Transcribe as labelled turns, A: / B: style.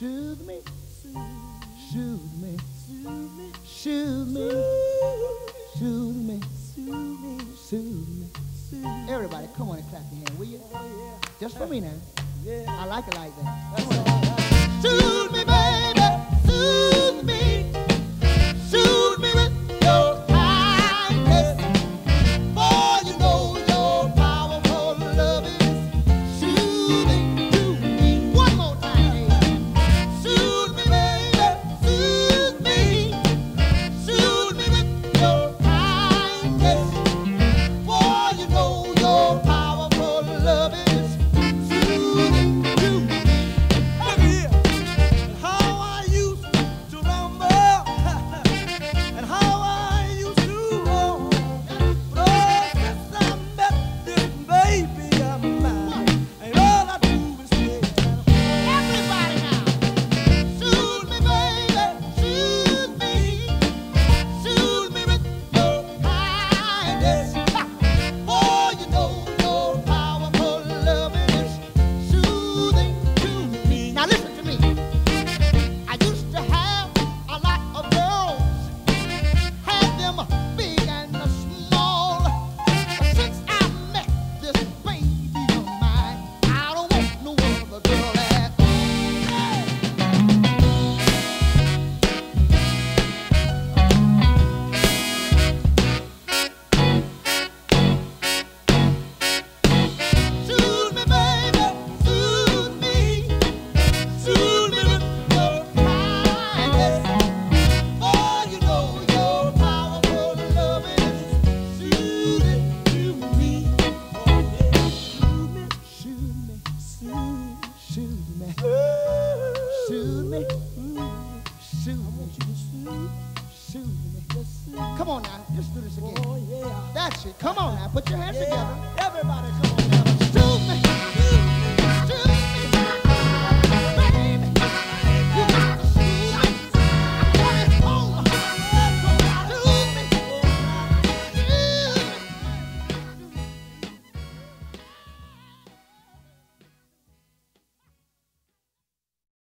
A: Soothe me, soothe me, soothe me, soothe me, soothe me. Everybody, come on and clap your hand, will you? Just for me now. I like it like that. Come on. Soothe me, baby, soothe me, soothe me with your kindness. For you know your powerful love is soothing to me. One more time. Soothe me, baby, soothe me with your kindness. For you know your powerful love is soothing to me. Look here, and how I used to rumble, and how I used to roll. But oh, since I met this baby of mine, and all I do is say, everybody now, soothe me, baby, soothe me with your kindness. For you know your powerful love is soothing to me. Now listen to me. I used to have a lot of girls, had them big and small. But since I met this baby of mine, I don't want no other girl at all. Soothe me, baby, soothe me with your kindness. For you know your powerful love is soothing to me. Oh yeah, soothe me, soothe me, soothe me, soothe me, soothe me, soothe me. Come on now, just do this again. Oh yeah, that's it. Come on now, put your hands together. Everybody, come on now.